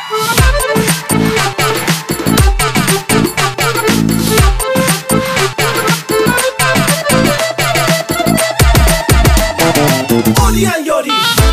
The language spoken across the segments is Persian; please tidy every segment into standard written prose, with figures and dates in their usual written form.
آلیان یاری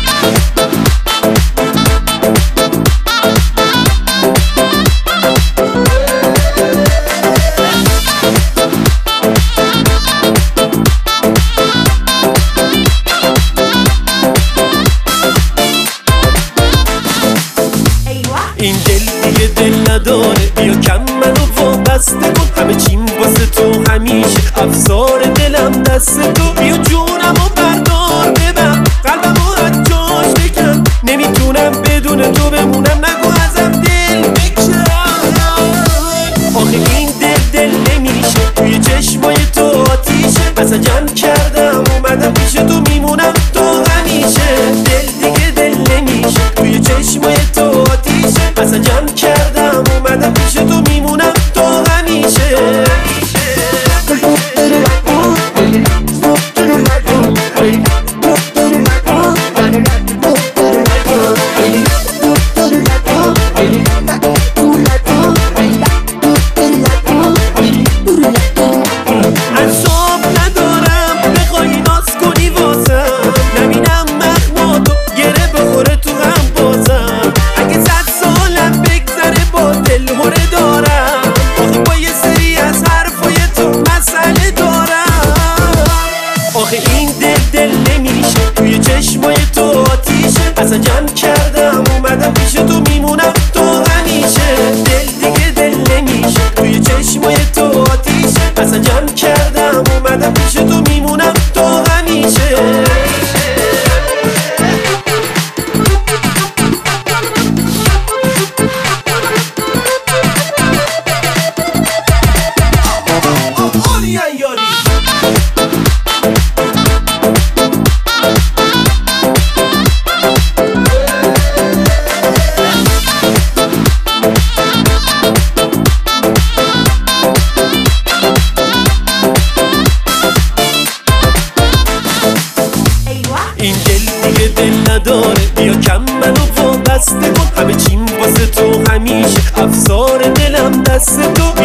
این دل دیگه دل نداره، بیا کم منو وابسته کن، همه چیم واسه تو همیشه افسار دلم دست تو، بیا جونمو بردار ببر قلبمو از جاش بکن، نمیتونم بدون تو بمونم، نگو ازم دل بکن. آخه این دل نمیشه، توی چشمای تو آتیشه، اصلا جمع کردم اومدم پیش تو، میمونم تو همیشه. دل دیگه دل نمیشه، توی چشمای تو آتیشه، اصلا جمع کردم اومدم پیش تو، میمونم تو همیشه. آخه این دل نمیشه، توی چشمای تو آتیشه، اصلا جمع کردم اومدم پیش تو، میمونم تو همیشه. دل دیگه دل نمیشه، توی چشمای تو آتیشه، اصلا جمع کردم اومدم پیش تو، میمونم تو همیشه. آلیان یاری این دل دیگه دل نداره، بیا کم منو وابسته کن، همه چیم واسه تو همیشه افسار دلم دست تو،